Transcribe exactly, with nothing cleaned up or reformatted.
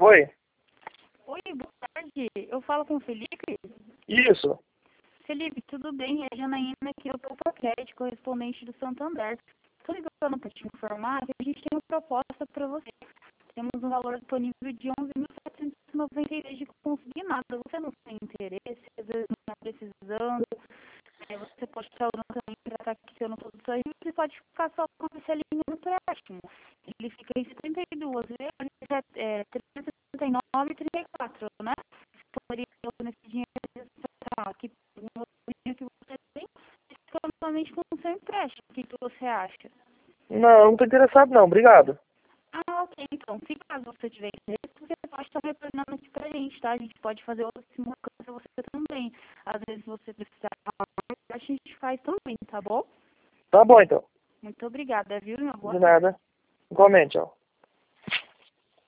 Oi? Oi, boa tarde. Eu falo com o Felipe. Isso. Felipe, tudo bem? É a Janaína aqui do Paquete, correspondente do Santander. Estou ligando para te informar que a gente tem uma proposta para você. Temos um valor disponível de onze mil setecentos e noventa e três de consignado. Você não tem interesse, às vezes não está precisando. É, você pode estar usando também para estar quitando todo o seu risco e pode ficar só com essa linha no empréstimo. Ele fica em setenta e duas vezes, é, trezentos e setenta e nove e trinta e quatro, né? Você poderia usar esse dinheiro para aqui um outro dinheiro que você tem e fica novamente com o seu empréstimo. O que, que você acha? Não, não tô interessado não, obrigado. Ah, ok. Então, se caso você tiver interesse, você pode estar retornando aqui pra gente, tá? A gente pode fazer outra simulação pra você também. Às vezes você precisar, a gente faz também, tá bom? Tá bom então. Muito obrigada, viu? Uma boa De tarde. nada. Igualmente, ó.